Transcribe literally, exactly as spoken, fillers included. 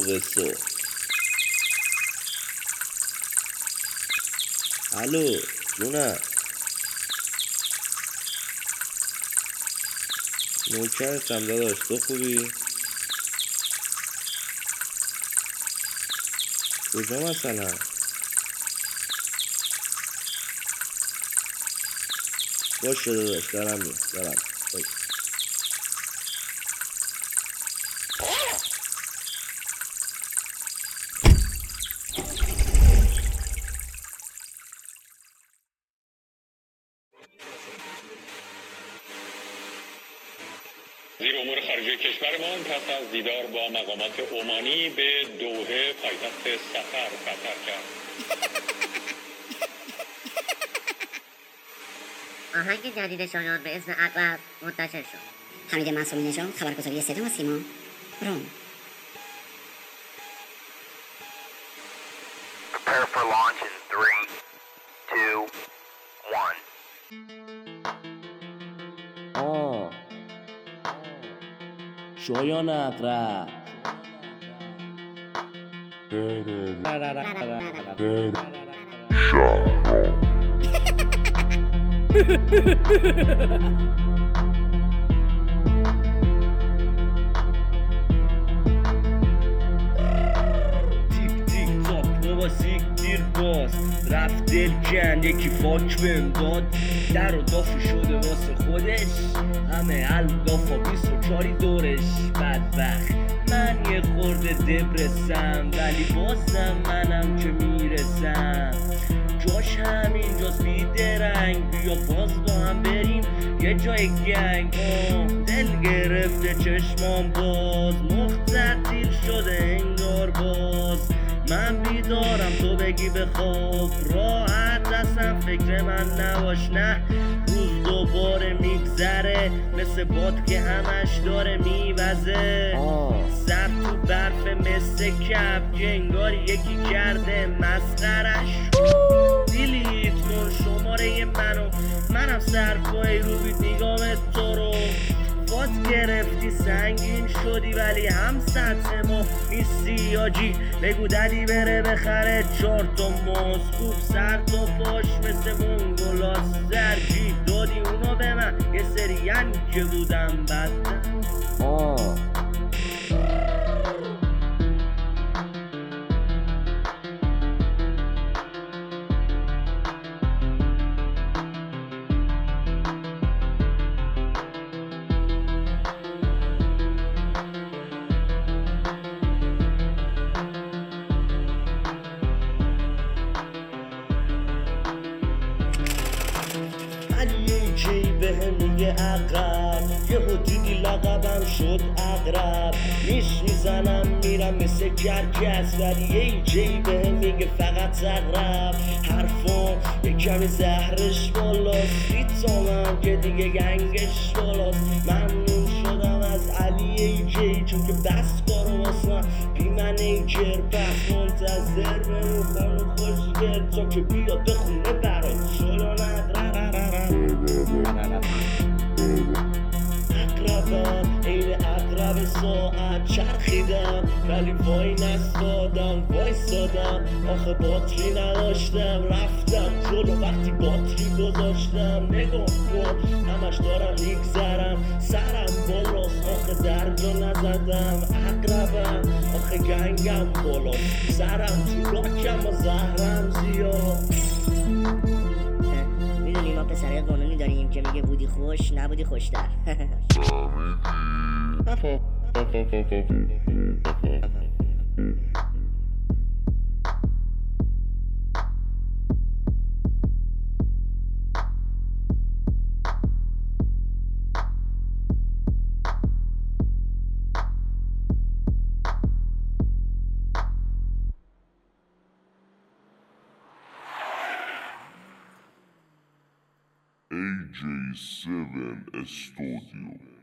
موقع صبح. الو جونم، نوکرتم داداش، تو خوبی؟ کجا مثلا؟ باشه داداش، دارم میام دارم باشه. وزیر امور خارجه کشورمان پس از دیدار با مقامات عمانی به دوحه پایتخت قطر سفر کرد. آهنگ جدید شایان به اسم عقرب منتشر شد. حمید معصومی نژاد، خبرگزاری صدا و سیما، روم. Prepare for launch in three, two, one. آه شایان اقرب. تیک تیک تاک بابا سیک دیر باز رفت دل کن یکی فاک بهم داد، در و دافی شده واسه خودش، همه الگافا بیست و چاری دورش. بدبخت من یه خورده دبرسم، ولی بازم منم که میرسم، جاش همینجاست بیدرنگ. بیا باز با هم بریم یه جای گنگ. آه دل گرفته چشمام باز، مختطیل شده انگار باز. من بیدارم تو بگی بخواب، راحت دستم فکر من نباش. نه روز دوباره میگذره مثل باد که همش داره میوزه. سر تو برف مثل کپ که انگار یکی کرده مسخرش. دیلیت کن شماره منو، منم سرپای رو بید نگاه تو رو. فات گرفتی سنگین شدی ولی هم سطح ما نیستی آجی. بگو دلی بره بخره چار تا ماز، خوب سر تا پاش مثل منگولاس. زرجی دادی اونو به من یه سرین که بودم بدن. آه علی جی بهم میگه عقب، یهو دیدی لقبم شد عقرب. میش میزنم میرم مثل کرکس، ولی ای جی بهم میگه فقط عقرب. حرفام یه کمی زهرش بالاست، ریتمم که دیگه گنگش بالاست. ممنون شدم از علی ای جی چون که بس کارو واسم بی منیجر. پس منتظر بمون خانو خوشگل تا که بیاد بخونه برات شایان عقرب. عقربم عین عقرب ساعت چرخیدم ولی وای نستادم وای سادم. آخه باتری نداشتم رفتم جلو وقتی باتری گذاشتم. نگاه کن همش دارم میگذرم سرم بالاست، آخه درجا نزدم. عقربم آخه گنگم بالاست، سرم تو لاکم و زهرم زیاد. میدونی ما پسرهای قانونی داریم که میگه بودی خوش نبودی خوشتر. A J seven Studio.